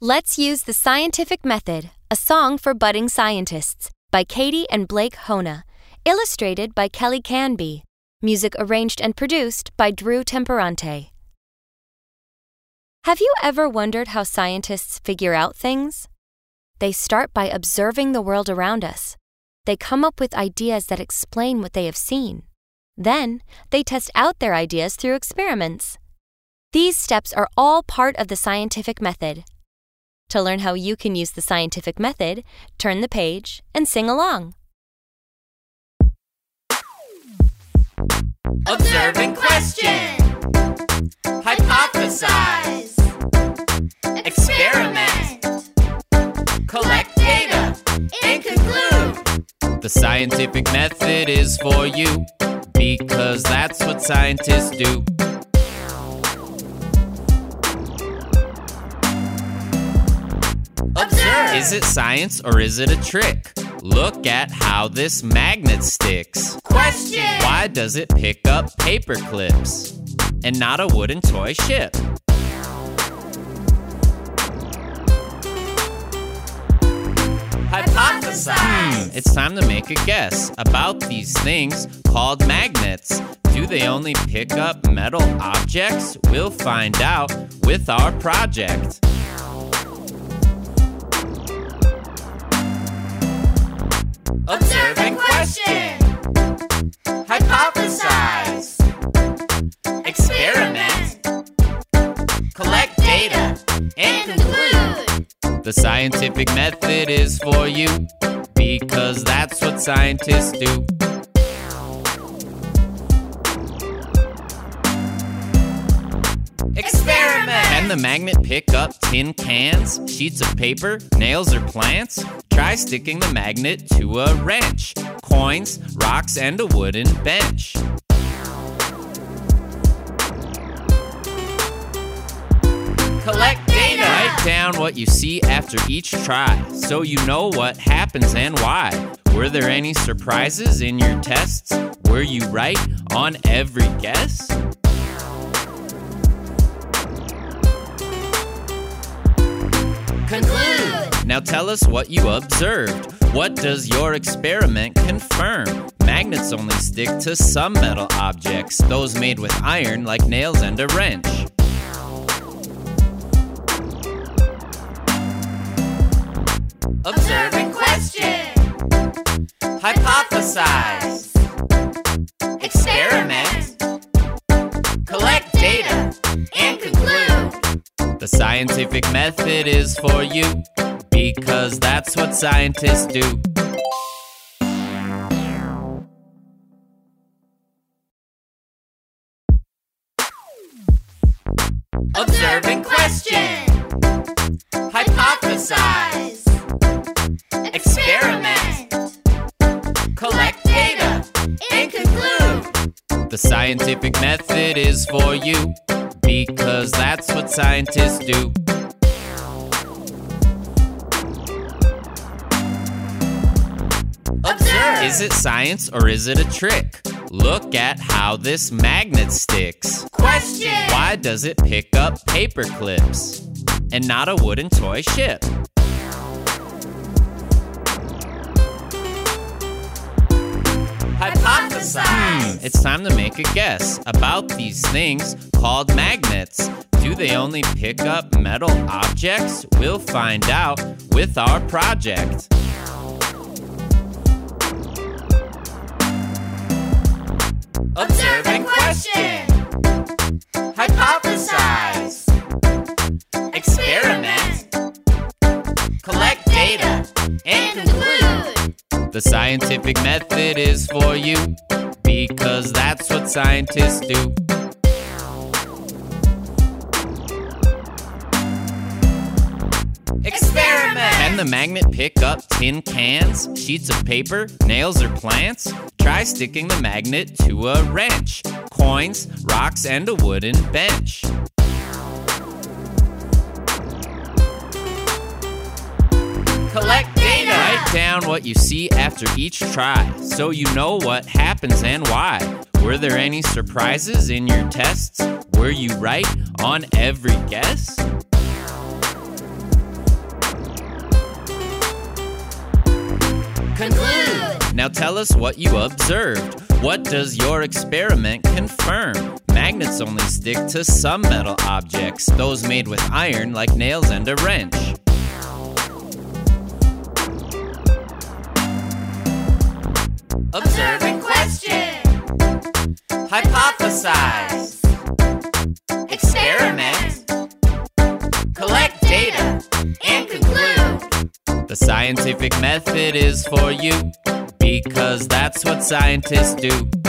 Let's Use the Scientific Method, a song for budding scientists by Katie and Blake Hona, illustrated by Kelly Canby, music arranged and produced by Drew Temperante. Have you ever wondered how scientists figure out things? They start by observing the world around us. They come up with ideas that explain what they have seen. Then, they test out their ideas through experiments. These steps are all part of the scientific method. To learn how you can use the scientific method, turn the page and sing along. Observe and question. Hypothesize. Experiment. Collect data and conclude. The scientific method is for you, because that's what scientists do. Observe. Is it science or is it a trick? Look at how this magnet sticks. Question. Why does it pick up paper clips and not a wooden toy ship? Hypothesize. It's time to make a guess about these things called magnets. Do they only pick up metal objects? We'll find out with our project. Observe and question. Hypothesize. Experiment. Collect data and conclude. The scientific method is for you, because that's what scientists do. Experiment. Can the magnet pick up tin cans, sheets of paper, nails, or plants? Try sticking the magnet to a wrench, coins, rocks, and a wooden bench. Collect data. Write down what you see after each try, so you know what happens and why. Were there any surprises in your tests? Were you right on every guess? Conclude. Now tell us what you observed. What does your experiment confirm? Magnets only stick to some metal objects, those made with iron like nails and a wrench. Observe and question. Hypothesize. Experiment. Collect data and conclude. The scientific method is for you, because that's what scientists do. Observe and question. Hypothesize. Experiment. Collect data and conclude. The scientific method is for you, because that's what scientists do. Observe. Is it science or is it a trick? Look at how this magnet sticks. Question. Why does it pick up paper clips and not a wooden toy ship? Hypothesize. It's time to make a guess about these things called magnets. Do they only pick up metal objects? We'll find out with our project. Observe and question. Hypothesize. Experiment. Collect data and conclude. The scientific method is for you, because that's what scientists do. Experiment. Can the magnet pick up tin cans, sheets of paper, nails, or plants? Try sticking the magnet to a wrench, coins, rocks, and a wooden bench. Collect data. Write down what you see after each try, so you know what happens and why. Were there any surprises in your tests? Were you right on every guess? Now tell us what you observed. What does your experiment confirm? Magnets only stick to some metal objects, those made with iron like nails and a wrench. Observe and question. Hypothesize. Experiment. Collect data and conclude. The scientific method is for you, because that's what scientists do.